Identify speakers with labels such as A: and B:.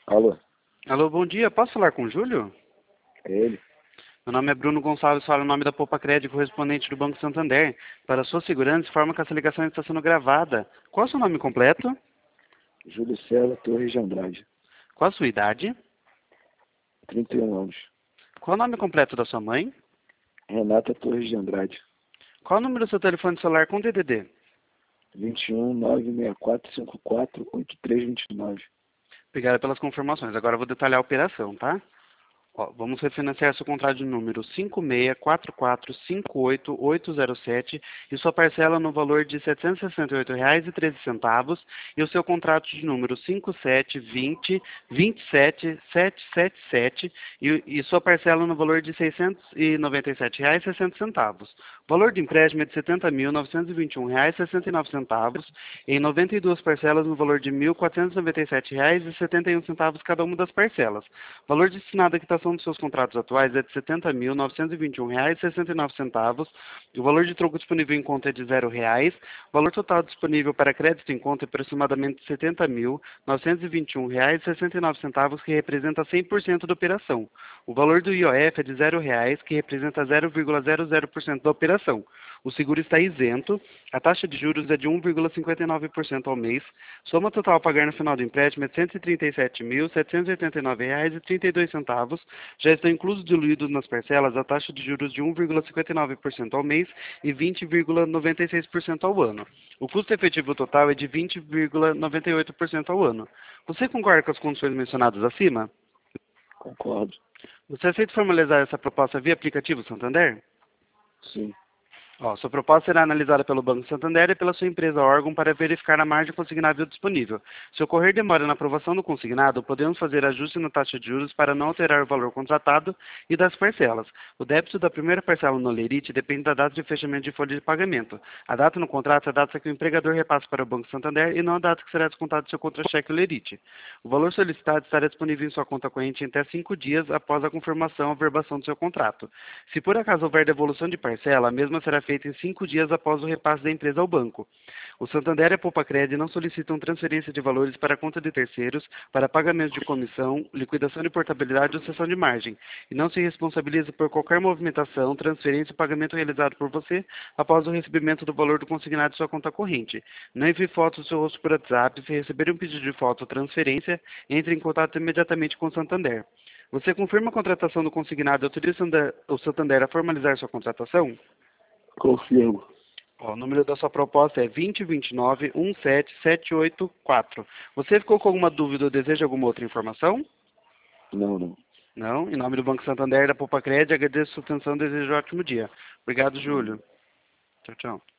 A: Alô,
B: Alô, bom dia. Posso falar com o Júlio?
A: é ele?
B: Meu nome é Bruno Gonçalves, falo o nome da Poupa Crédito, correspondente do Banco Santander. Para sua segurança, informa que essa ligação está sendo gravada. Qual é o seu nome completo?
A: Júlio César Torres de Andrade,
B: Qual a sua idade?
A: 31 anos.
B: Qual o nome completo da sua mãe?
A: Renata Torres de Andrade,
B: Qual o número do seu telefone celular com DDD?
A: 21 964 54 8329.
B: Obrigado pelas confirmações. Agora eu vou detalhar a operação, tá? Ó, vamos refinanciar seu contrato de número 564458807 e sua parcela no valor de R$ 768,13 e o seu contrato de número 5720 27777 e sua parcela no valor de R$ 697,60. O valor do empréstimo é de R$ 70.921,69 em 92 parcelas no valor de R$ 1.497,71 cada uma das parcelas. O valor destinado à quitação dos seus contratos atuais é de R$ 70.921,69. O valor de troco disponível em conta é de R$ 0. O valor total disponível para crédito em conta é aproximadamente R$ 70.921,69, que representa 100% da operação. O valor do IOF é de R$ 0, que representa 0,00% da operação. O seguro está isento, a taxa de juros é de 1,59% ao mês, soma total a pagar no final do empréstimo é de R$ 137.789,32, já estão inclusos diluídos nas parcelas a taxa de juros de 1,59% ao mês e 20,96% ao ano. O custo efetivo total é de 20,98% ao ano. Você concorda com as condições mencionadas acima?
A: Concordo.
B: Você aceita formalizar essa proposta via aplicativo Santander?
A: Sim.
B: Ó, sua proposta será analisada pelo Banco Santander e pela sua empresa órgão para verificar a margem consignável disponível. Se ocorrer demora na aprovação do consignado, podemos fazer ajuste na taxa de juros para não alterar o valor contratado e das parcelas. O débito da primeira parcela no Lerite depende da data de fechamento de folha de pagamento. A data no contrato é a data que o empregador repassa para o Banco Santander e não a data que será descontado do seu contra-cheque Lerite. O valor solicitado estará disponível em sua conta corrente em até 5 dias após a confirmação ou averbação do seu contrato. Se por acaso houver devolução de parcela, a mesma será feita em 5 dias após o repasse da empresa ao banco. O Santander e a Poupa Crédito não solicitam transferência de valores para a conta de terceiros para pagamento de comissão, liquidação de portabilidade ou cessão de margem, e não se responsabiliza por qualquer movimentação, transferência ou pagamento realizado por você após o recebimento do valor do consignado de sua conta corrente. Não envie fotos do seu rosto por WhatsApp. Se receber um pedido de foto ou transferência, entre em contato imediatamente com o Santander. Você confirma a contratação do consignado e autoriza o Santander a formalizar sua contratação?
A: Confirmo.
B: Ó, o número da sua proposta é 2029-17784. Você ficou com alguma dúvida ou deseja alguma outra informação?
A: Não.
B: Não? Em nome do Banco Santander e da Poupa Crédito, agradeço a sua atenção e desejo um ótimo dia. Obrigado, Júlio. Tchau, tchau.